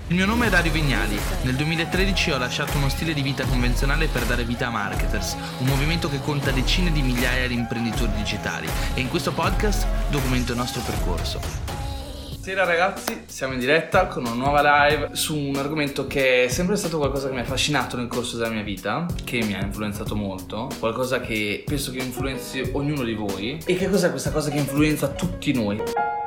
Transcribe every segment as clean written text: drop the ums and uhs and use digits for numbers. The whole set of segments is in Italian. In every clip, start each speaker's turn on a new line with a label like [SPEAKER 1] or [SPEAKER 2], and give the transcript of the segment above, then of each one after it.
[SPEAKER 1] Il mio nome è Dario Vignali. Nel 2013 ho lasciato uno stile di vita convenzionale per dare vita a Marketers, un movimento che conta decine di migliaia di imprenditori digitali, e in questo podcast documento il nostro percorso. Buonasera ragazzi, siamo in diretta con una nuova live su un argomento che è sempre stato qualcosa che mi ha affascinato nel corso della mia vita, che mi ha influenzato molto, qualcosa che penso che influenzi ognuno di voi. E che cos'è questa cosa che influenza tutti noi?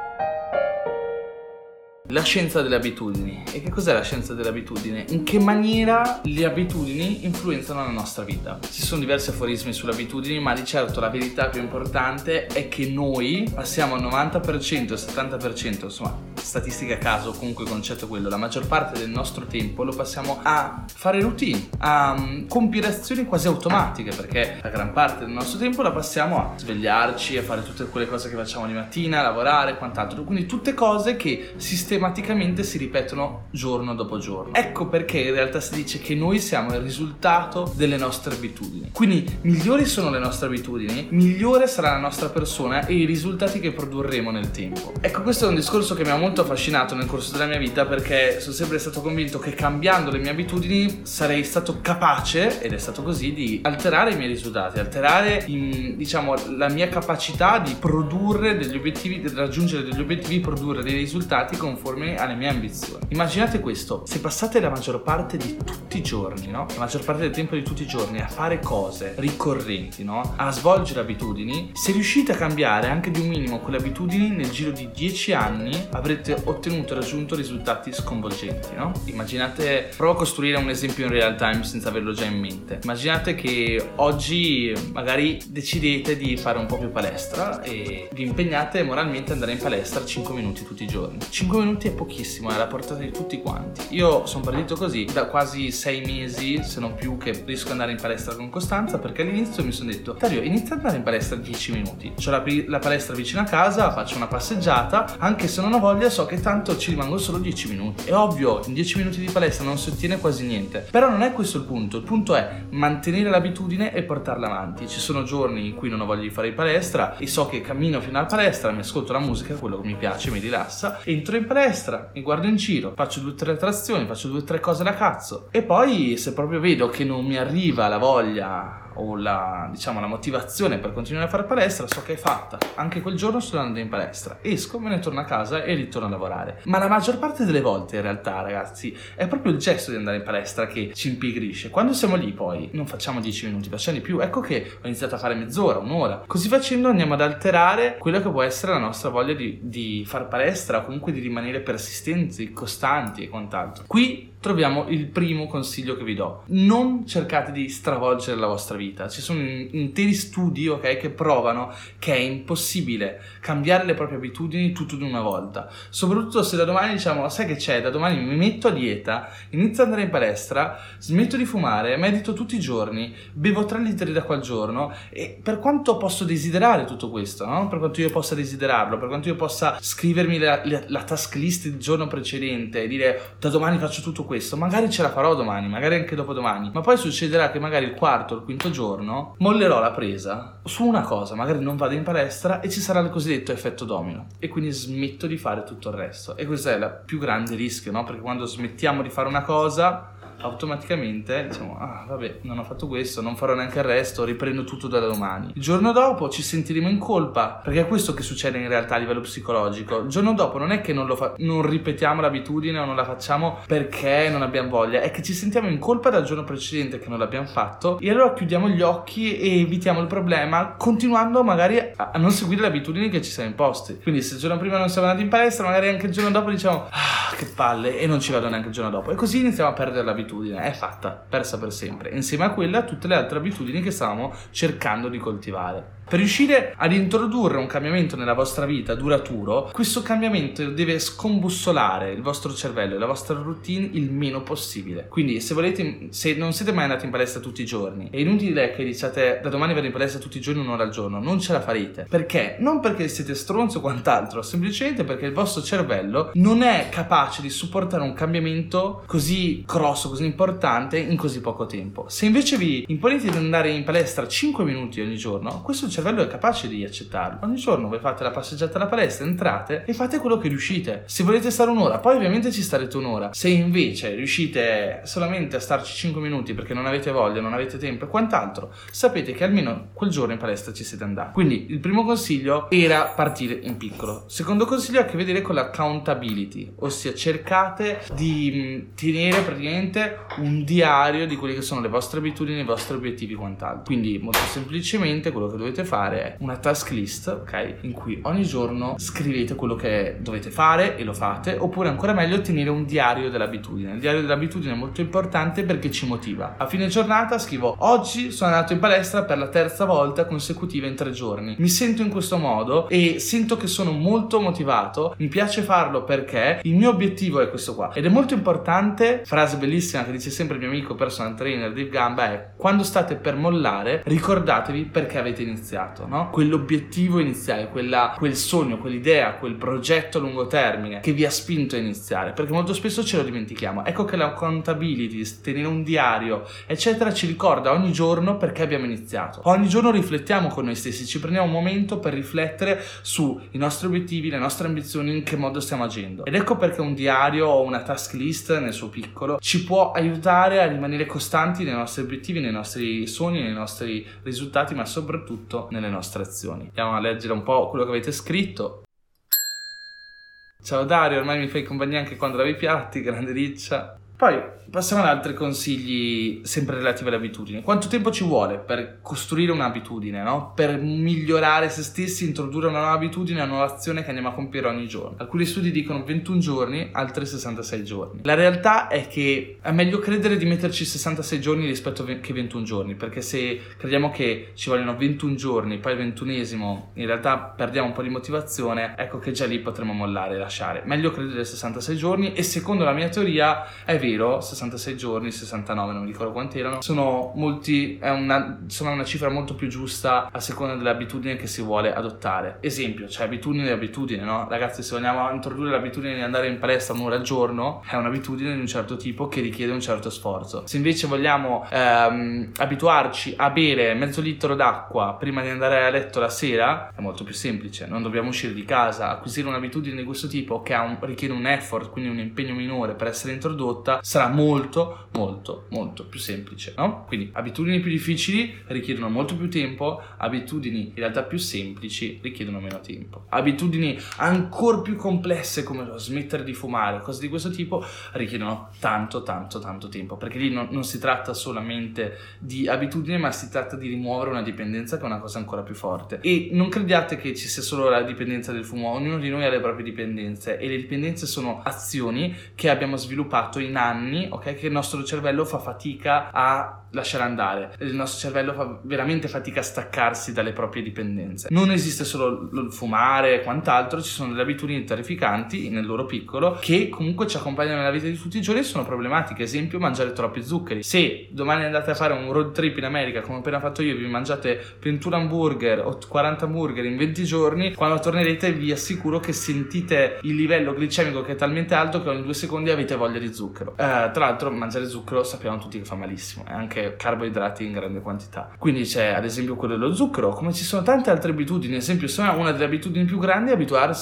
[SPEAKER 1] La scienza delle abitudini. E che cos'è la scienza delle abitudini? In che maniera le abitudini influenzano la nostra vita? Ci sono diversi aforismi sulle abitudini, ma di certo la verità più importante è che noi passiamo al 90%, 70%, insomma, statistiche a caso, comunque il concetto è quello, la maggior parte del nostro tempo lo passiamo a fare routine, a compiere azioni quasi automatiche, perché la gran parte del nostro tempo la passiamo a svegliarci, a fare tutte quelle cose che facciamo di mattina, a lavorare e quant'altro, quindi tutte cose che sistematicamente si ripetono giorno dopo giorno. Ecco perché in realtà si dice che noi siamo il risultato delle nostre abitudini. Quindi migliori sono le nostre abitudini, migliore sarà la nostra persona e i risultati che produrremo nel tempo. Ecco, questo è un discorso che mi ha molto affascinato nel corso della mia vita, perché sono sempre stato convinto che cambiando le mie abitudini sarei stato capace, ed è stato così, di alterare i miei risultati, alterare la mia capacità di produrre degli obiettivi, di raggiungere degli obiettivi, produrre dei risultati conformi alle mie ambizioni. Immaginate questo: se passate la maggior parte di tutti i giorni, no? La maggior parte del tempo di tutti i giorni a fare cose ricorrenti, no? A svolgere abitudini, se riuscite a cambiare anche di un minimo quelle abitudini, nel giro di 10 anni avrete ottenuto e raggiunto risultati sconvolgenti, no? Immaginate, provo a costruire un esempio in real time senza averlo già in mente. Immaginate che oggi magari decidete di fare un po' più palestra e vi impegnate moralmente ad andare in palestra 5 minuti tutti i giorni. 5 minuti è pochissimo, è alla portata di tutti quanti. Io sono partito così da quasi 6 mesi, se non più, che riesco ad andare in palestra con costanza, perché all'inizio mi sono detto: Dario, inizia ad andare in palestra 10 minuti. C'ho la palestra vicino a casa, faccio una passeggiata, anche se non ho voglia so che tanto ci rimango solo 10 minuti. È ovvio, in 10 minuti di palestra non si ottiene quasi niente, però non è questo il punto è mantenere l'abitudine e portarla avanti. Ci sono giorni in cui non ho voglia di fare in palestra e so che cammino fino alla palestra, mi ascolto la musica, quello che mi piace, mi rilassa, entro in palestra, mi guardo in giro, faccio 2 o 3 trazioni, faccio 2 o 3 cose da cazzo, e poi se proprio vedo che non mi arriva la voglia o la motivazione per continuare a fare palestra, so che è fatta, anche quel giorno sto andando in palestra, esco, me ne torno a casa e ritorno a lavorare. Ma la maggior parte delle volte in realtà, ragazzi, è proprio il gesto di andare in palestra che ci impigrisce. Quando siamo lì poi non facciamo 10 minuti, facciamo di più. Ecco che ho iniziato a fare mezz'ora, un'ora. Così facendo andiamo ad alterare quello che può essere la nostra voglia di fare palestra, o comunque di rimanere persistenti, costanti e quant'altro. Qui troviamo il primo consiglio che vi do: non cercate di stravolgere la vostra vita. Ci sono interi studi, ok, che provano che è impossibile cambiare le proprie abitudini tutto di una volta, soprattutto se da domani diciamo: sai che c'è, da domani mi metto a dieta, inizio ad andare in palestra, smetto di fumare, medito tutti i giorni, bevo 3 litri d'acqua al giorno. E per quanto posso desiderare tutto questo, no? Per quanto io possa desiderarlo, per quanto io possa scrivermi la task list il giorno precedente e dire: da domani faccio tutto questo, magari ce la farò domani, magari anche dopodomani, ma poi succederà che magari il quarto o il quinto giorno mollerò la presa su una cosa, magari non vado in palestra e ci sarà il cosiddetto effetto domino, e quindi smetto di fare tutto il resto. E questo è il più grande rischio, no? Perché quando smettiamo di fare una cosa, automaticamente diciamo: ah vabbè, non ho fatto questo, non farò neanche il resto, riprendo tutto da domani. Il giorno dopo ci sentiremo in colpa, perché è questo che succede in realtà a livello psicologico. Il giorno dopo non è che non ripetiamo l'abitudine o non la facciamo perché non abbiamo voglia, è che ci sentiamo in colpa dal giorno precedente che non l'abbiamo fatto, e allora chiudiamo gli occhi e evitiamo il problema, continuando magari a non seguire le abitudini che ci siamo imposti. Quindi se il giorno prima non siamo andati in palestra, magari anche il giorno dopo diciamo: ah, che palle, e non ci vado neanche il giorno dopo, e così iniziamo a perdere l'abitudine. È fatta, persa per sempre, insieme a quella tutte le altre abitudini che stavamo cercando di coltivare. Per riuscire ad introdurre un cambiamento nella vostra vita duraturo, questo cambiamento deve scombussolare il vostro cervello e la vostra routine il meno possibile. Quindi se non siete mai andati in palestra tutti i giorni, è inutile che diciate: da domani vado in palestra tutti i giorni, un'ora al giorno. Non ce la farete. Perché? Non perché siete stronzi o quant'altro, semplicemente perché il vostro cervello non è capace di supportare un cambiamento così grosso, così importante in così poco tempo. Se invece vi imponete di andare in palestra 5 minuti ogni giorno, questo cervello cervello è capace di accettarlo. Ogni giorno voi fate la passeggiata alla palestra, entrate e fate quello che riuscite. Se volete stare un'ora, poi ovviamente ci starete un'ora. Se invece riuscite solamente a starci 5 minuti perché non avete voglia, non avete tempo e quant'altro, sapete che almeno quel giorno in palestra ci siete andati. Quindi il primo consiglio era partire in piccolo. Secondo consiglio ha a che vedere con l'accountability, ossia cercate di tenere praticamente un diario di quelle che sono le vostre abitudini, i vostri obiettivi e quant'altro. Quindi molto semplicemente quello che dovete fare è una task list, ok? In cui ogni giorno scrivete quello che dovete fare e lo fate, oppure ancora meglio tenere un diario dell'abitudine. Il diario dell'abitudine è molto importante perché ci motiva. A fine giornata scrivo: oggi sono andato in palestra per la terza volta consecutiva in 3 giorni. Mi sento in questo modo e sento che sono molto motivato, mi piace farlo perché il mio obiettivo è questo qua. Ed è molto importante, frase bellissima che dice sempre il mio amico personal trainer Dave Gamba, è: quando state per mollare ricordatevi perché avete iniziato, no? Quell'obiettivo iniziale, quel sogno, quell'idea, quel progetto a lungo termine che vi ha spinto a iniziare, perché molto spesso ce lo dimentichiamo. Ecco che l'accountability, tenere un diario eccetera, ci ricorda ogni giorno perché abbiamo iniziato. Ogni giorno riflettiamo con noi stessi, ci prendiamo un momento per riflettere sui nostri obiettivi, le nostre ambizioni, in che modo stiamo agendo. Ed ecco perché un diario o una task list nel suo piccolo ci può aiutare a rimanere costanti nei nostri obiettivi, nei nostri sogni, nei nostri risultati, ma soprattutto nelle nostre azioni. Andiamo a leggere un po' quello che avete scritto. Ciao Dario, ormai mi fai compagnia anche quando lavi i piatti, grande riccia. Poi passiamo ad altri consigli sempre relativi alle abitudini. Quanto tempo ci vuole per costruire un'abitudine, no? Per migliorare se stessi, introdurre una nuova abitudine, una nuova azione che andiamo a compiere ogni giorno. Alcuni studi dicono 21 giorni, altri 66 giorni. La realtà è che è meglio credere di metterci 66 giorni rispetto che 21 giorni, perché se crediamo che ci vogliono 21 giorni, poi il 21esimo in realtà perdiamo un po' di motivazione, ecco che già lì potremo mollare e lasciare. Meglio credere 66 giorni e secondo la mia teoria è vero, 66 giorni, 69, non mi ricordo quanti erano, sono una cifra molto più giusta a seconda dell'abitudine che si vuole adottare. Esempio, c'è abitudine e abitudine, no? Ragazzi, se vogliamo introdurre l'abitudine di andare in palestra un'ora al giorno, è un'abitudine di un certo tipo che richiede un certo sforzo. Se invece vogliamo abituarci a bere mezzo litro d'acqua prima di andare a letto la sera, è molto più semplice, non dobbiamo uscire di casa. Acquisire un'abitudine di questo tipo che richiede un effort, quindi un impegno minore per essere introdotta, sarà molto più semplice, no? Quindi abitudini più difficili richiedono molto più tempo, abitudini in realtà più semplici richiedono meno tempo. Abitudini ancora più complesse come lo smettere di fumare, cose di questo tipo, richiedono tanto tempo, perché lì non si tratta solamente di abitudine, ma si tratta di rimuovere una dipendenza, che è una cosa ancora più forte. E non crediate che ci sia solo la dipendenza del fumo, ognuno di noi ha le proprie dipendenze, e le dipendenze sono azioni che abbiamo sviluppato in anni, ok, che il nostro cervello fa fatica a lasciare andare. Il nostro cervello fa veramente fatica a staccarsi dalle proprie dipendenze. Non esiste solo il fumare e quant'altro, ci sono delle abitudini terrificanti nel loro piccolo che comunque ci accompagnano nella vita di tutti i giorni e sono problematiche. Esempio, mangiare troppi zuccheri. Se domani andate a fare un road trip in America come ho appena fatto io, vi mangiate 21 hamburger o 40 hamburger in 20 giorni, quando tornerete vi assicuro che sentite il livello glicemico che è talmente alto che ogni 2 secondi avete voglia di zucchero. Tra l'altro mangiare zucchero sappiamo tutti che fa malissimo, è anche carboidrati in grande quantità. Quindi c'è ad esempio quello dello zucchero, come ci sono tante altre abitudini. Ad esempio, se una delle abitudini più grandi è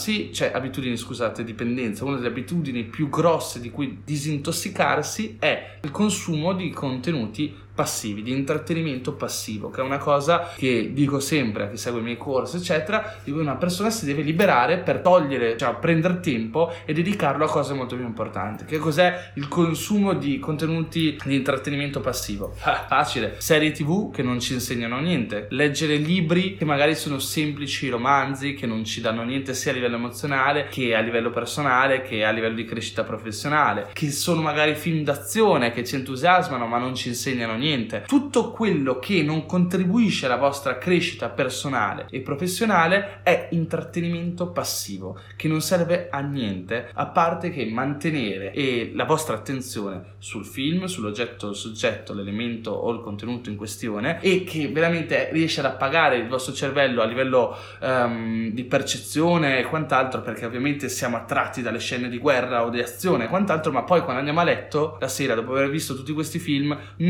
[SPEAKER 1] dipendenza, una delle abitudini più grosse di cui disintossicarsi è il consumo di contenuti passivi, di intrattenimento passivo, che è una cosa che dico sempre a chi segue i miei corsi eccetera, di cui una persona si deve liberare per togliere, cioè prendere tempo e dedicarlo a cose molto più importanti. Che cos'è il consumo di contenuti di intrattenimento passivo? Facile: serie TV che non ci insegnano niente, leggere libri che magari sono semplici romanzi che non ci danno niente sia a livello emozionale che a livello personale che a livello di crescita professionale, che sono magari film d'azione che ci entusiasmano ma non ci insegnano niente. Tutto quello che non contribuisce alla vostra crescita personale e professionale è intrattenimento passivo che non serve a niente a parte che mantenere la vostra attenzione sul film, sull'oggetto, il soggetto, l'elemento o il contenuto in questione, e che veramente riesce ad appagare il vostro cervello a livello di percezione e quant'altro, perché ovviamente siamo attratti dalle scene di guerra o di azione e quant'altro, ma poi quando andiamo a letto la sera dopo aver visto tutti questi film non ci guadagniamo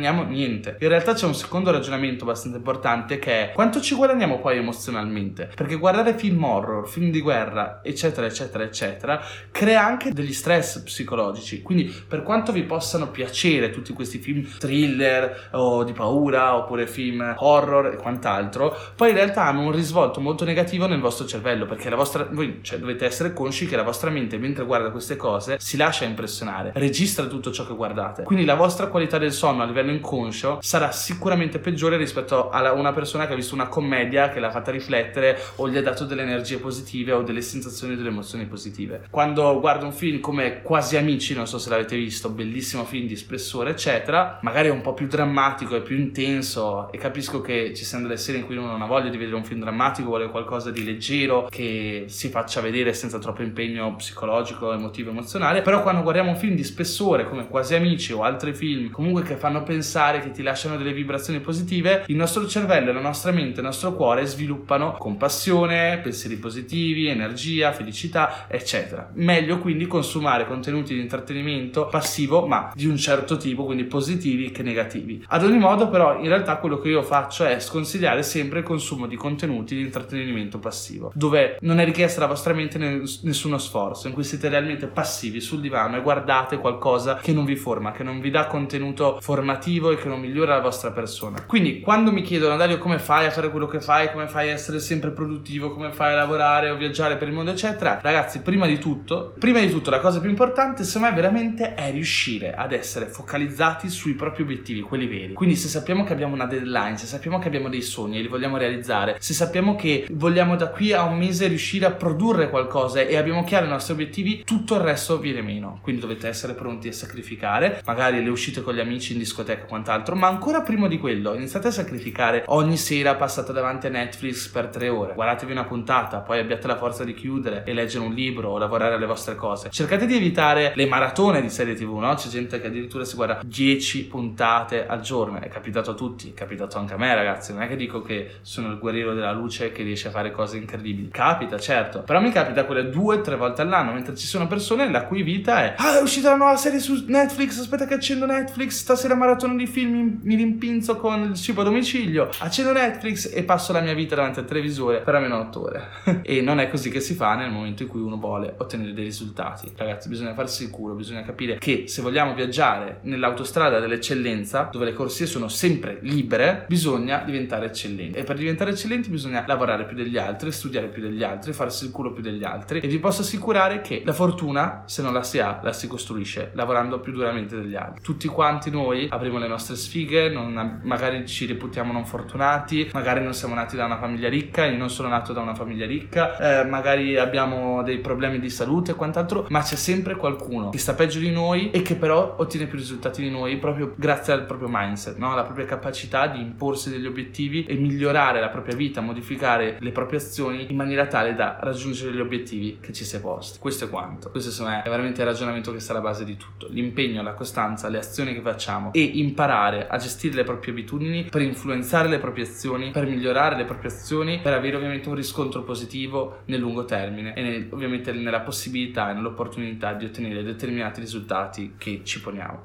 [SPEAKER 1] guadagniamo niente. In realtà c'è un secondo ragionamento abbastanza importante, che è quanto ci guadagniamo poi emozionalmente, perché guardare film horror, film di guerra, eccetera eccetera eccetera, crea anche degli stress psicologici. Quindi per quanto vi possano piacere tutti questi film thriller o di paura oppure film horror e quant'altro, poi in realtà hanno un risvolto molto negativo nel vostro cervello, perché voi dovete essere consci che la vostra mente, mentre guarda queste cose, si lascia impressionare, registra tutto ciò che guardate, quindi la vostra qualità del sonno a livello inconscio sarà sicuramente peggiore rispetto a una persona che ha visto una commedia che l'ha fatta riflettere o gli ha dato delle energie positive o delle sensazioni e delle emozioni positive. Quando guardo un film come Quasi Amici, non so se l'avete visto, bellissimo film di spessore eccetera, magari è un po' più drammatico e più intenso, e capisco che ci siano delle serie in cui uno non ha voglia di vedere un film drammatico, vuole qualcosa di leggero che si faccia vedere senza troppo impegno psicologico, emotivo, emozionale. Però quando guardiamo un film di spessore come Quasi Amici o altri film comunque che fanno pensare, che ti lasciano delle vibrazioni positive, il nostro cervello, la nostra mente, il nostro cuore sviluppano compassione, pensieri positivi, energia, felicità eccetera. Meglio quindi consumare contenuti di intrattenimento passivo ma di un certo tipo, quindi positivi che negativi. Ad ogni modo però in realtà quello che io faccio è sconsigliare sempre il consumo di contenuti di intrattenimento passivo, dove non è richiesta dalla vostra mente nessuno sforzo, in cui siete realmente passivi sul divano e guardate qualcosa che non vi forma, che non vi dà contenuto formativo e che non migliora la vostra persona. Quindi quando mi chiedono Dario come fai a fare quello che fai, come fai a essere sempre produttivo, come fai a lavorare o viaggiare per il mondo eccetera, ragazzi, prima di tutto la cosa più importante secondo me veramente è riuscire ad essere focalizzati sui propri obiettivi, quelli veri. Quindi se sappiamo che abbiamo una deadline, se sappiamo che abbiamo dei sogni e li vogliamo realizzare, se sappiamo che vogliamo da qui a un mese riuscire a produrre qualcosa e abbiamo chiari i nostri obiettivi, tutto il resto viene meno. Quindi dovete essere pronti a sacrificare magari le uscite con gli amici in discoteca e quant'altro, ma ancora prima di quello iniziate a sacrificare ogni sera passate davanti a Netflix per 3 ore, guardatevi una puntata, poi abbiate la forza di chiudere e leggere un libro o lavorare alle vostre cose. Cercate di evitare le maratone di serie TV, no? C'è gente che addirittura si guarda 10 puntate al giorno, è capitato a tutti, è capitato anche a me ragazzi, non è che dico che sono il guerriero della luce che riesce a fare cose incredibili, capita certo, però mi capita quelle 2-3 volte all'anno, mentre ci sono persone la cui vita è è uscita la nuova serie su Netflix, aspetta che accendo Netflix, stasera maratona di film, mi rimpinzo con il cibo a domicilio, accendo Netflix e passo la mia vita davanti al televisore per almeno 8 ore e non è così che si fa nel momento in cui uno vuole ottenere dei risultati. Ragazzi, bisogna farsi il culo, bisogna capire che se vogliamo viaggiare nell'autostrada dell'eccellenza, dove le corsie sono sempre libere, bisogna diventare eccellenti, e per diventare eccellenti bisogna lavorare più degli altri, studiare più degli altri, farsi il culo più degli altri, e vi posso assicurare che la fortuna, se non la si ha, la si costruisce lavorando più duramente degli altri. Tutti quanti noi avremo le nostre sfighe, magari ci reputiamo non fortunati, magari non siamo nati da una famiglia ricca, io non sono nato da una famiglia ricca, magari abbiamo dei problemi di salute e quant'altro, ma c'è sempre qualcuno che sta peggio di noi e che però ottiene più risultati di noi proprio grazie al proprio mindset, no? La propria capacità di imporsi degli obiettivi e migliorare la propria vita, modificare le proprie azioni in maniera tale da raggiungere gli obiettivi che ci si è posti. Questo è quanto. Questo secondo me è veramente il ragionamento che sta alla base di tutto: l'impegno, la costanza, le azioni che facciamo e imparare a gestire le proprie abitudini per influenzare le proprie azioni, per migliorare le proprie azioni, per avere ovviamente un riscontro positivo nel lungo termine e ovviamente nella possibilità e nell'opportunità di ottenere determinati risultati che ci poniamo.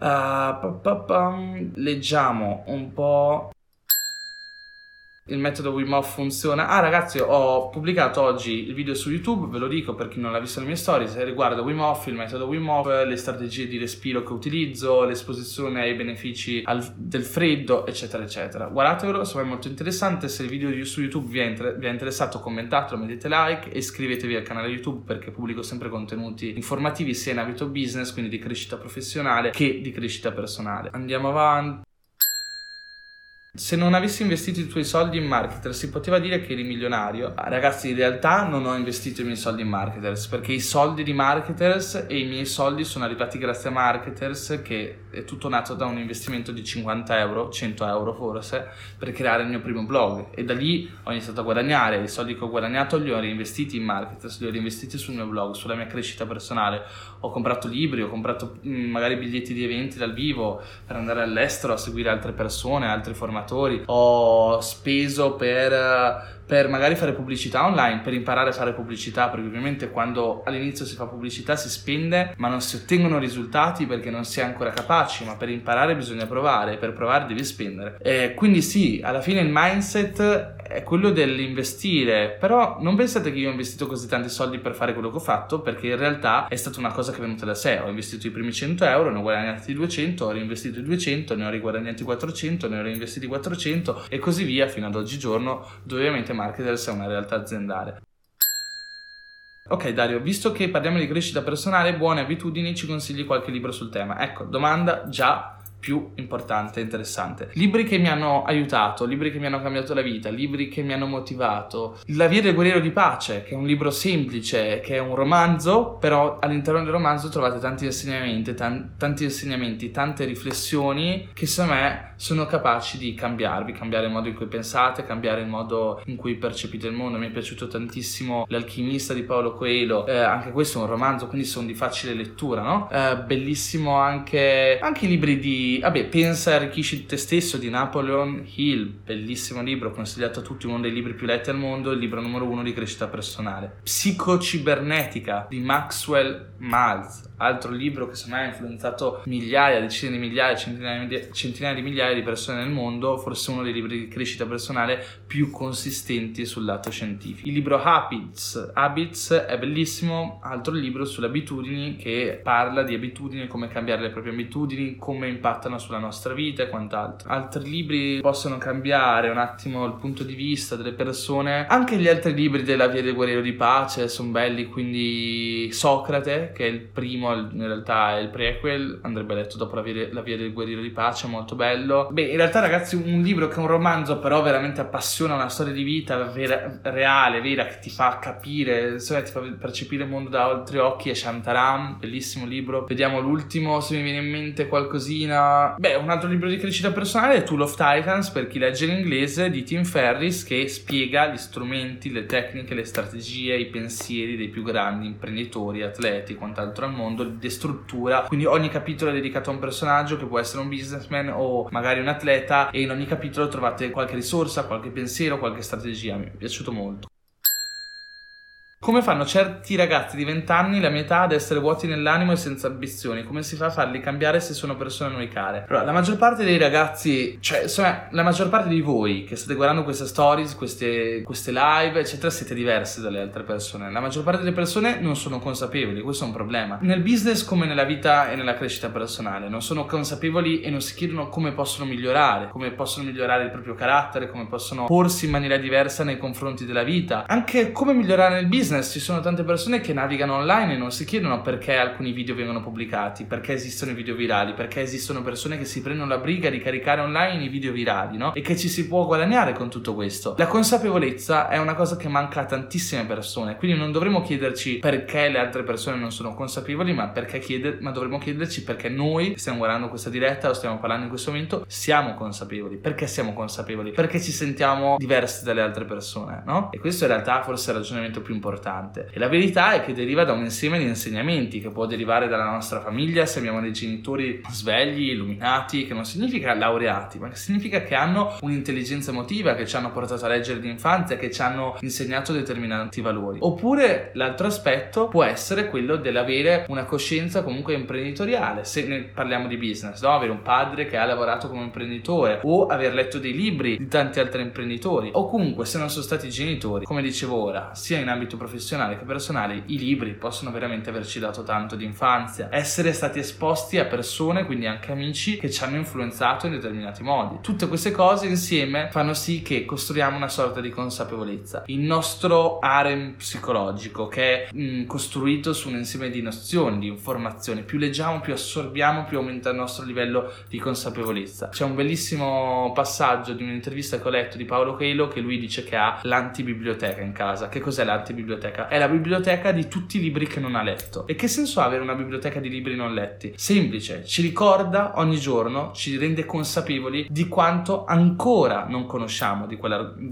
[SPEAKER 1] Leggiamo un po'. Il metodo Wim Hof funziona. Ragazzi, ho pubblicato oggi il video su YouTube, ve lo dico per chi non l'ha visto nelle mie stories, riguardo Wim Hof, il metodo Wim Hof, le strategie di respiro che utilizzo, l'esposizione ai benefici del freddo eccetera eccetera. Guardatevelo, se è molto interessante. Se il video su YouTube vi è interessato, commentatelo, mettete like e iscrivetevi al canale YouTube, perché pubblico sempre contenuti informativi sia in ambito business, quindi di crescita professionale, che di crescita personale. Andiamo avanti. Se non avessi investito i tuoi soldi in marketer, si poteva dire che eri milionario? Ragazzi, in realtà non ho investito i miei soldi in marketers, perché i soldi di marketers e i miei soldi sono arrivati grazie a marketers, che è tutto nato da un investimento di 50 euro, 100 euro forse, per creare il mio primo blog, e da lì ho iniziato a guadagnare. I soldi che ho guadagnato li ho reinvestiti in marketers, li ho reinvestiti sul mio blog, sulla mia crescita personale. Ho comprato libri, ho comprato magari biglietti di eventi dal vivo per andare all'estero a seguire altre persone, altri formatori. Ho speso per per magari fare pubblicità online, per imparare a fare pubblicità, perché ovviamente quando all'inizio si fa pubblicità si spende ma non si ottengono risultati perché non si è ancora capaci, ma per imparare bisogna provare, per provare devi spendere. Quindi sì, alla fine il mindset è quello dell'investire, però non pensate che io ho investito così tanti soldi per fare quello che ho fatto, perché in realtà è stata una cosa che è venuta da sé. Ho investito i primi 100 euro, ne ho guadagnati 200, ho reinvestito i 200, ne ho riguadagnati 400, ne ho reinvestiti 400 e così via fino ad oggigiorno, dove ovviamente Marketers è una realtà aziendale. Ok Dario, visto che parliamo di crescita personale, buone abitudini, ci consigli qualche libro sul tema? Ecco, domanda già più importante e interessante. Libri che mi hanno aiutato, libri che mi hanno cambiato la vita, libri che mi hanno motivato. La via del guerriero di pace, che è un libro semplice, che è un romanzo, però all'interno del romanzo trovate tanti insegnamenti, tante riflessioni che secondo me sono capaci di cambiare il modo in cui pensate, cambiare il modo in cui percepite il mondo. Mi è piaciuto tantissimo L'alchimista di Paulo Coelho, anche questo è un romanzo, quindi sono di facile lettura, no? Bellissimo anche i libri di Pensa e arricchisci te stesso di Napoleon Hill, bellissimo libro, consigliato a tutti, uno dei libri più letti al mondo, il libro numero 1 di crescita personale. Psicocibernetica di Maxwell Maltz, altro libro che secondo me ha influenzato migliaia, decine di migliaia, centinaia di migliaia di persone nel mondo, forse uno dei libri di crescita personale più consistenti sul lato scientifico. Il libro Habits è bellissimo, altro libro sulle abitudini che parla di abitudini, come cambiare le proprie abitudini, come impattano sulla nostra vita e quant'altro. Altri libri possono cambiare un attimo il punto di vista delle persone. Anche gli altri libri della via del guerriero di pace sono belli, quindi Socrate, che è il primo, in realtà è il prequel, andrebbe letto dopo la via del guerriero di pace, è molto bello. In realtà ragazzi, un libro che è un romanzo però veramente appassiona, una storia di vita reale, vera, che ti fa capire, ti fa percepire il mondo da altri occhi, è Shantaram, bellissimo libro. Vediamo l'ultimo, se mi viene in mente qualcosina. Un altro libro di crescita personale è Tool of Titans, per chi legge in inglese, di Tim Ferriss, che spiega gli strumenti, le tecniche, le strategie, i pensieri dei più grandi imprenditori, atleti, quant'altro al mondo, le struttura. Quindi ogni capitolo è dedicato a un personaggio che può essere un businessman o magari un atleta, e in ogni capitolo trovate qualche risorsa, qualche pensiero, qualche strategia. Mi è piaciuto molto. Come fanno certi ragazzi di 20 anni, la mia età, ad essere vuoti nell'animo e senza ambizioni? Come si fa a farli cambiare se sono persone a noi care? Allora, la maggior parte dei ragazzi, la maggior parte di voi che state guardando queste stories, queste live, eccetera, siete diversi dalle altre persone. La maggior parte delle persone non sono consapevoli, questo è un problema. Nel business come nella vita e nella crescita personale, non sono consapevoli e non si chiedono come possono migliorare il proprio carattere, come possono porsi in maniera diversa nei confronti della vita, anche come migliorare nel business. Ci sono tante persone che navigano online e non si chiedono perché alcuni video vengono pubblicati, perché esistono i video virali, perché esistono persone che si prendono la briga di caricare online i video virali, no? E che ci si può guadagnare con tutto questo. La consapevolezza è una cosa che manca a tantissime persone, quindi non dovremmo chiederci perché le altre persone non sono consapevoli, ma dovremmo chiederci perché noi che stiamo guardando questa diretta o stiamo parlando in questo momento siamo consapevoli. Perché siamo consapevoli? Perché ci sentiamo diversi dalle altre persone, no? E questo in realtà forse è il ragionamento più importante. E la verità è che deriva da un insieme di insegnamenti, che può derivare dalla nostra famiglia se abbiamo dei genitori svegli, illuminati, che non significa laureati, ma che significa che hanno un'intelligenza emotiva, che ci hanno portato a leggere d'infanzia, che ci hanno insegnato determinati valori. Oppure l'altro aspetto può essere quello dell'avere una coscienza comunque imprenditoriale, se ne parliamo di business, no? Avere un padre che ha lavorato come imprenditore, o aver letto dei libri di tanti altri imprenditori, o comunque se non sono stati genitori, come dicevo ora, sia in ambito professionale che personale, i libri possono veramente averci dato tanto di infanzia, essere stati esposti a persone, quindi anche amici, che ci hanno influenzato in determinati modi. Tutte queste cose insieme fanno sì che costruiamo una sorta di consapevolezza. Il nostro harem psicologico, che è costruito su un insieme di nozioni, di informazioni, più leggiamo, più assorbiamo, più aumenta il nostro livello di consapevolezza. C'è un bellissimo passaggio di un'intervista che ho letto di Paulo Coelho, che lui dice che ha l'antibiblioteca in casa. Che cos'è l'antibiblioteca? biblioteca? È la biblioteca di tutti i libri che non ha letto. E che senso ha avere una biblioteca di libri non letti? Semplice, ci ricorda ogni giorno, ci rende consapevoli di quanto ancora non conosciamo di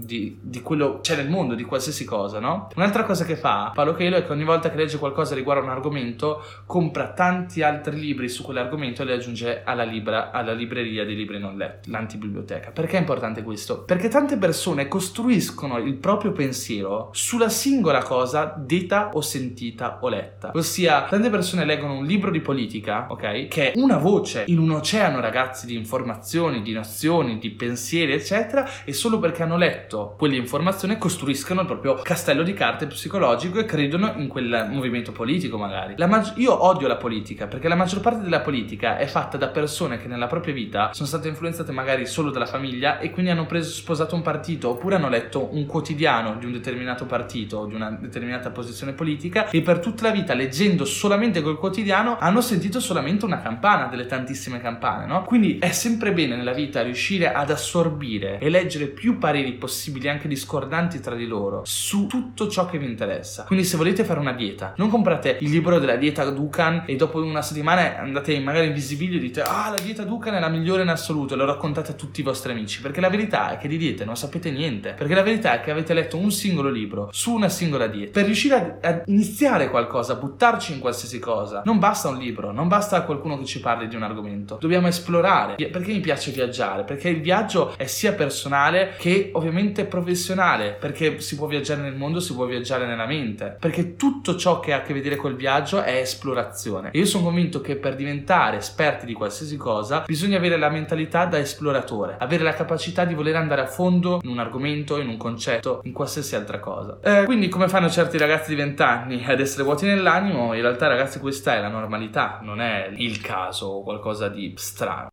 [SPEAKER 1] quello c'è nel mondo, di qualsiasi cosa, no? Un'altra cosa che fa Paolo Coelho è che ogni volta che legge qualcosa riguardo un argomento, compra tanti altri libri su quell'argomento e li aggiunge alla libreria dei libri non letti, l'antibiblioteca. Perché è importante questo? Perché tante persone costruiscono il proprio pensiero sulla singola cosa detta o sentita o letta. Ossia, tante persone leggono un libro di politica, ok? Che è una voce in un oceano, ragazzi, di informazioni, di nozioni, di pensieri, eccetera, e solo perché hanno letto quelle informazioni costruiscono il proprio castello di carte psicologico e credono in quel movimento politico, magari. Io odio la politica perché la maggior parte della politica è fatta da persone che nella propria vita sono state influenzate magari solo dalla famiglia e quindi hanno sposato un partito, oppure hanno letto un quotidiano di un determinato partito o di una determinata posizione politica e per tutta la vita, leggendo solamente quel quotidiano, hanno sentito solamente una campana delle tantissime campane, no? Quindi è sempre bene nella vita riuscire ad assorbire e leggere più pareri possibili, anche discordanti tra di loro, su tutto ciò che vi interessa. Quindi se volete fare una dieta, non comprate il libro della dieta Dukan e dopo una settimana andate magari in Visibilio e dite la dieta Dukan è la migliore in assoluto e lo raccontate a tutti i vostri amici, perché la verità è che di diete non sapete niente, perché la verità è che avete letto un singolo libro su una singola dieta. Per riuscire a iniziare qualcosa, a buttarci in qualsiasi cosa, non basta un libro, non basta qualcuno che ci parli di un argomento, dobbiamo esplorare. Perché mi piace viaggiare? Perché il viaggio è sia personale che ovviamente professionale, perché si può viaggiare nel mondo, si può viaggiare nella mente, perché tutto ciò che ha a che vedere col viaggio è esplorazione. E io sono convinto che per diventare esperti di qualsiasi cosa bisogna avere la mentalità da esploratore, avere la capacità di voler andare a fondo in un argomento, in un concetto, in qualsiasi altra cosa. Quindi come fanno certi ragazzi di 20 anni ad essere vuoti nell'animo? In realtà, ragazzi, questa è la normalità, non è il caso o qualcosa di strano.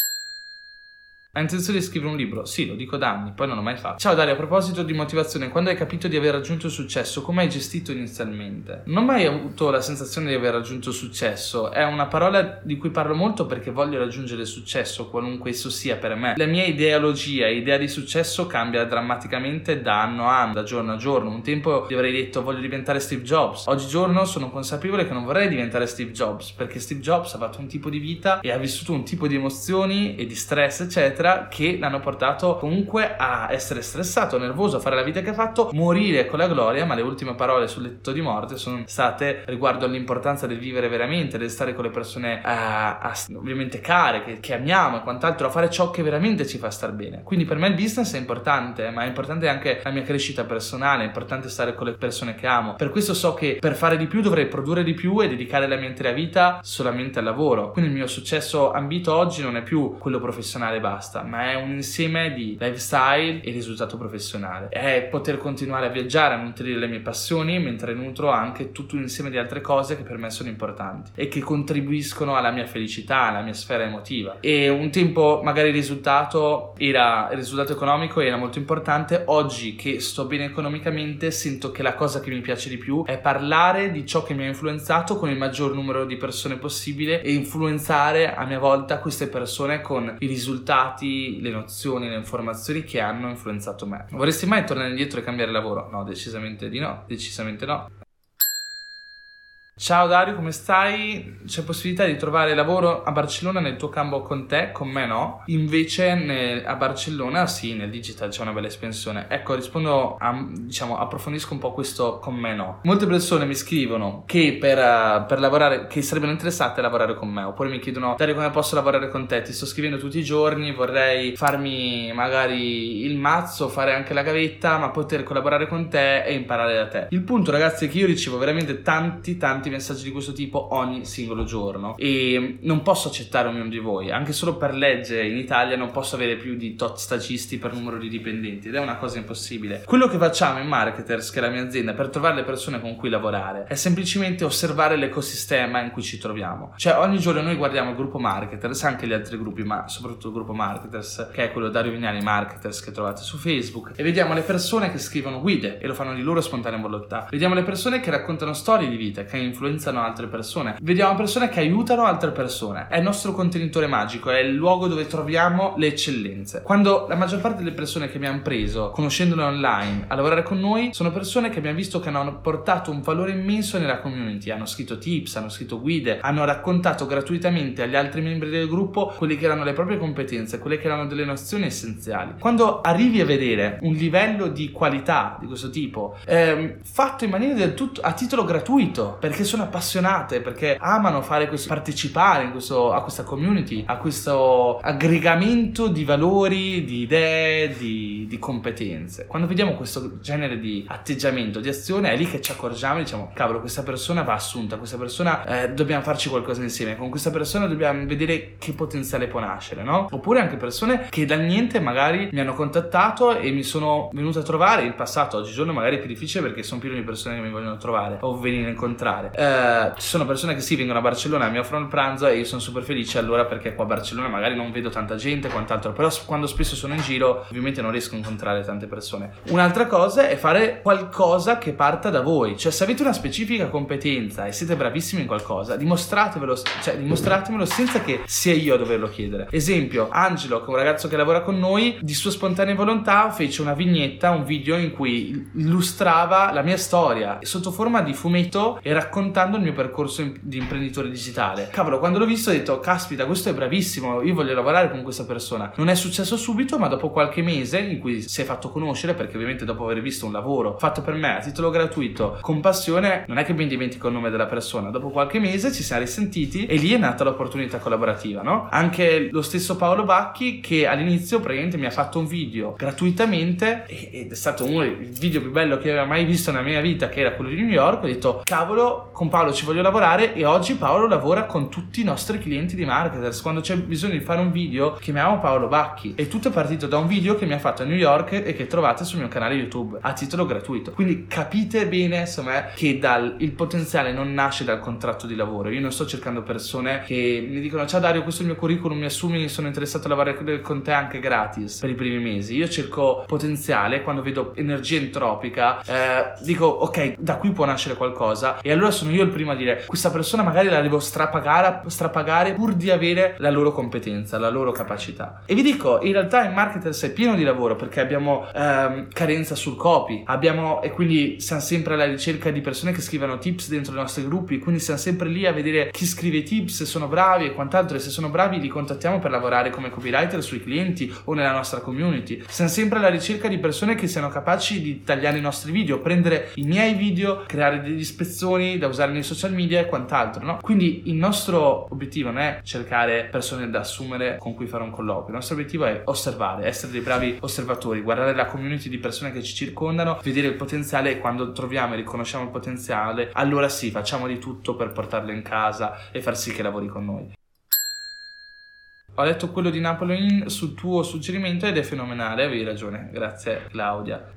[SPEAKER 1] Hai intenzione di scrivere un libro? Sì, lo dico da anni, poi non l'ho mai fatto. Ciao Dario, a proposito di motivazione, quando hai capito di aver raggiunto il successo, come hai gestito inizialmente? Non ho mai avuto la sensazione di aver raggiunto il successo, è una parola di cui parlo molto perché voglio raggiungere il successo, qualunque esso sia per me. La mia ideologia, idea di successo cambia drammaticamente da anno a anno, da giorno a giorno. Un tempo ti avrei detto voglio diventare Steve Jobs, oggigiorno sono consapevole che non vorrei diventare Steve Jobs, perché Steve Jobs ha fatto un tipo di vita e ha vissuto un tipo di emozioni e di stress, eccetera, che l'hanno portato comunque a essere stressato, nervoso, a fare la vita che ha fatto, morire con la gloria. Ma le ultime parole sul letto di morte sono state riguardo all'importanza del vivere veramente, del stare con le persone ovviamente care, che amiamo e quant'altro, a fare ciò che veramente ci fa star bene. Quindi per me il business è importante, ma è importante anche la mia crescita personale, è importante stare con le persone che amo. Per questo so che per fare di più dovrei produrre di più e dedicare la mia intera vita solamente al lavoro. Quindi il mio successo ambito oggi non è più quello professionale basta, ma è un insieme di lifestyle e risultato professionale. È poter continuare a viaggiare, a nutrire le mie passioni, mentre nutro anche tutto un insieme di altre cose che per me sono importanti e che contribuiscono alla mia felicità, alla mia sfera emotiva. E un tempo magari il risultato economico era molto importante. Oggi che sto bene economicamente sento che la cosa che mi piace di più è parlare di ciò che mi ha influenzato con il maggior numero di persone possibile e influenzare a mia volta queste persone con i risultati, le nozioni, le informazioni che hanno influenzato me. Vorresti mai tornare indietro e cambiare lavoro? No, decisamente no. Ciao Dario, come stai? C'è possibilità di trovare lavoro a Barcellona nel tuo campo con te? Con me no. Invece a Barcellona sì, nel digital c'è una bella espansione. Ecco, approfondisco un po' questo con me no. Molte persone mi scrivono che per lavorare, che sarebbero interessate a lavorare con me, oppure mi chiedono Dario come posso lavorare con te? Ti sto scrivendo tutti i giorni, vorrei farmi magari il mazzo, fare anche la gavetta, ma poter collaborare con te e imparare da te. Il punto, ragazzi, è che io ricevo veramente tanti messaggi di questo tipo ogni singolo giorno e non posso accettare ognuno di voi. Anche solo per legge in Italia non posso avere più di tot stagisti per numero di dipendenti ed è una cosa impossibile. Quello che facciamo in Marketers, che è la mia azienda, per trovare le persone con cui lavorare è semplicemente osservare l'ecosistema in cui ci troviamo. Cioè ogni giorno noi guardiamo il gruppo Marketers, anche gli altri gruppi, ma soprattutto il gruppo Marketers, che è quello Dario Vignali Marketers che trovate su Facebook, e vediamo le persone che scrivono guide e lo fanno di loro spontanea volontà. Vediamo le persone che raccontano storie di vita, che influenzano altre persone, vediamo persone che aiutano altre persone. È il nostro contenitore magico, è il luogo dove troviamo le eccellenze. Quando la maggior parte delle persone che abbiamo preso, conoscendole online, a lavorare con noi, sono persone che abbiamo visto che hanno portato un valore immenso nella community, hanno scritto tips, hanno scritto guide, hanno raccontato gratuitamente agli altri membri del gruppo quelle che erano le proprie competenze, quelle che erano delle nozioni essenziali. Quando arrivi a vedere un livello di qualità di questo tipo, fatto in maniera del tutto a titolo gratuito, perché sono appassionate, perché amano fare questo, partecipare a questa community, a questo aggregamento di valori, di idee, di competenze. Quando vediamo questo genere di atteggiamento, di azione, è lì che ci accorgiamo e diciamo: cavolo, questa persona va assunta, questa persona dobbiamo farci qualcosa insieme, con questa persona dobbiamo vedere che potenziale può nascere, no? Oppure anche persone che dal niente magari mi hanno contattato e mi sono venuto a trovare. In passato, oggigiorno magari è più difficile perché sono pieno di persone che mi vogliono trovare o venire a incontrare. Ci sono persone che sì, vengono a Barcellona, mi offrono il pranzo e io sono super felice allora, perché qua a Barcellona magari non vedo tanta gente, quant'altro, però quando spesso sono in giro ovviamente non riesco a incontrare tante persone. Un'altra cosa è fare qualcosa che parta da voi, cioè se avete una specifica competenza e siete bravissimi in qualcosa, dimostratemelo senza che sia io a doverlo chiedere. Esempio, Angelo, che è un ragazzo che lavora con noi, di sua spontanea volontà fece una vignetta, un video in cui illustrava la mia storia sotto forma di fumetto e raccontando il mio percorso di imprenditore digitale. Cavolo, quando l'ho visto ho detto: caspita, questo è bravissimo, io voglio lavorare con questa persona. Non è successo subito, ma dopo qualche mese in cui si è fatto conoscere, perché ovviamente dopo aver visto un lavoro fatto per me a titolo gratuito, con passione, non è che mi dimentico il nome della persona. Dopo qualche mese ci siamo risentiti e lì è nata l'opportunità collaborativa, no? Anche lo stesso Paolo Bacchi, che all'inizio praticamente mi ha fatto un video gratuitamente ed è stato uno dei video più bello che avevo mai visto nella mia vita, che era quello di New York. Ho detto: cavolo, con Paolo ci voglio lavorare. E oggi Paolo lavora con tutti i nostri clienti di marketers. Quando c'è bisogno di fare un video, chiamiamo Paolo Bacchi. E tutto è partito da un video che mi ha fatto a New York e che trovate sul mio canale YouTube a titolo gratuito. Quindi capite bene, insomma, che il potenziale non nasce dal contratto di lavoro. Io non sto cercando persone che mi dicono: ciao Dario, questo è il mio curriculum, mi assumi, sono interessato a lavorare con te anche gratis per i primi mesi. Io cerco potenziale. Quando vedo energia entropica, dico: ok, da qui può nascere qualcosa. E allora sono io il primo a dire: questa persona magari la devo strapagare pur di avere la loro competenza, la loro capacità. E vi dico, in realtà in marketers è pieno di lavoro, perché abbiamo carenza sul copy, e quindi siamo sempre alla ricerca di persone che scrivano tips dentro i nostri gruppi, quindi siamo sempre lì a vedere chi scrive tips, se sono bravi e quant'altro, e se sono bravi li contattiamo per lavorare come copywriter sui clienti o nella nostra community. Siamo sempre alla ricerca di persone che siano capaci di tagliare i nostri video, prendere i miei video, creare degli spezzoni da usare nei social media e quant'altro, no? Quindi il nostro obiettivo non è cercare persone da assumere con cui fare un colloquio. Il nostro obiettivo è osservare, essere dei bravi osservatori, guardare la community di persone che ci circondano, vedere il potenziale, e quando troviamo e riconosciamo il potenziale, allora sì, facciamo di tutto per portarlo in casa e far sì che lavori con noi. Ho letto quello di Napoleon sul tuo suggerimento ed è fenomenale, avevi ragione, grazie Claudia.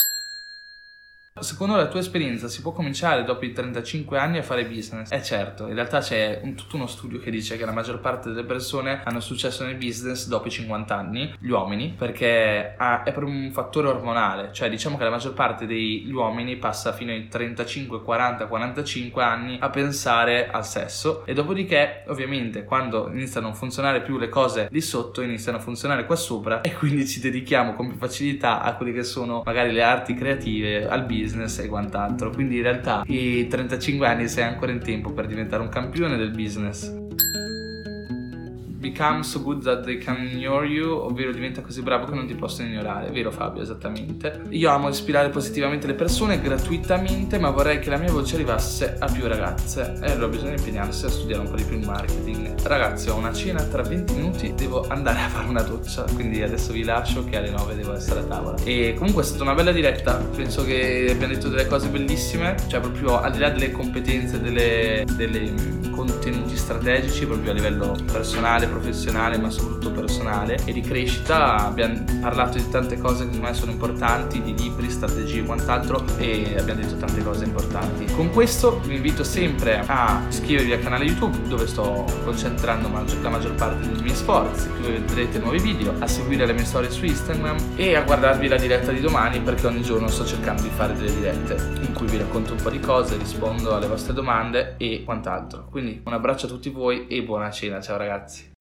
[SPEAKER 1] Secondo la tua esperienza si può cominciare dopo i 35 anni a fare business? Certo, in realtà c'è tutto uno studio che dice che la maggior parte delle persone hanno successo nel business dopo i 50 anni, gli uomini, perché è proprio un fattore ormonale. Cioè diciamo che la maggior parte degli uomini passa fino ai 35, 40, 45 anni a pensare al sesso, e dopodiché ovviamente quando iniziano a non funzionare più le cose lì sotto, iniziano a funzionare qua sopra, e quindi ci dedichiamo con più facilità a quelle che sono magari le arti creative, al business e quant'altro. Quindi in realtà i 35 anni sei ancora in tempo per diventare un campione del business. Become so good that they can ignore you, ovvero diventa così bravo che non ti possono ignorare. Vero Fabio, esattamente. Io amo ispirare positivamente le persone gratuitamente, ma vorrei che la mia voce arrivasse a più ragazze, e allora bisogna impegnarsi a studiare un po' di più il marketing. Ragazzi, ho una cena tra 20 minuti, devo andare a fare una doccia, quindi adesso vi lascio che alle 9 devo essere a tavola. E comunque è stata una bella diretta, penso che abbiamo detto delle cose bellissime, cioè proprio al di là delle competenze, delle contenuti strategici, proprio a livello personale, professionale, ma soprattutto personale e di crescita. Abbiamo parlato di tante cose che secondo me sono importanti, di libri, strategie e quant'altro, e abbiamo detto tante cose importanti. Con questo vi invito sempre a iscrivervi al canale YouTube, dove sto concentrando la maggior parte dei miei sforzi, dove vedrete nuovi video, a seguire le mie storie su Instagram e a guardarvi la diretta di domani, perché ogni giorno sto cercando di fare delle dirette in cui vi racconto un po' di cose, rispondo alle vostre domande e quant'altro. Quindi un abbraccio a tutti voi e buona cena, ciao ragazzi.